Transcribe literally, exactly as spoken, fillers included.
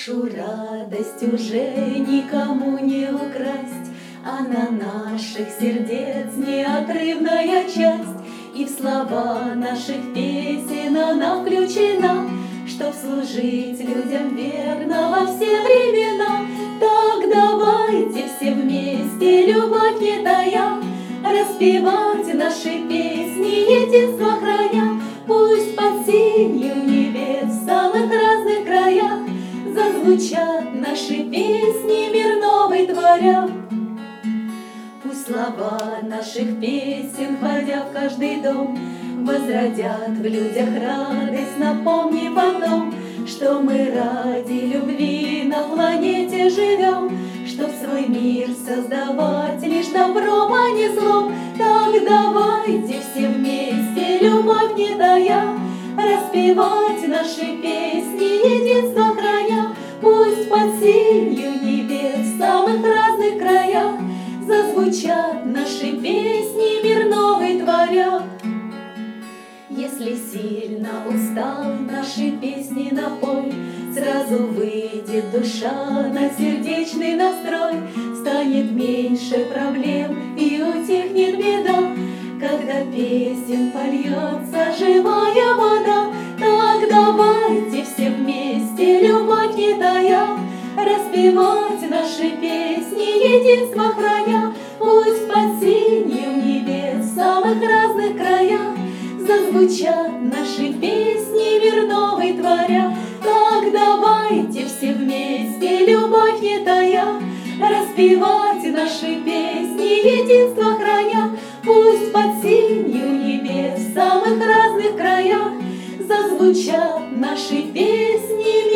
Нашу радость уже никому не украсть, она наших сердец неотрывная часть. И в слова наших песен она включена, чтоб служить людям верно во все времена. Так давайте все вместе, любовь не тая, распевать наши песни, единство храня. Пусть под сенью небес в самых разных краях зазвучат наши песни, мир новый творя. Пусть слова наших песен, входя в каждый дом, возродят в людях радость, напомнив о том, что мы ради любви на планете живем, чтоб свой мир создавать лишь добром, а не злом. Так давайте все вместе, любовь не тая, распевать наши песни, единство храня. Пусть под сенью небес в самых разных краях зазвучат наши песни, мир новый творя. Если сильно устал, наши песни напой, сразу выйдет душа на сердечный настрой. Станет меньше проблем и утихнет беда, когда песен польется живая вода. Так давайте все вместе, любовь не тая, распевать наши песни, единство храня. Пусть под сенью небес в самых разных краях зазвучат наши песни, мир новый творя. Так давайте все вместе, любовь не тая, распевать наши песни, единство храня. Пусть под сенью небес в самых разных краях зазвучат наши песни,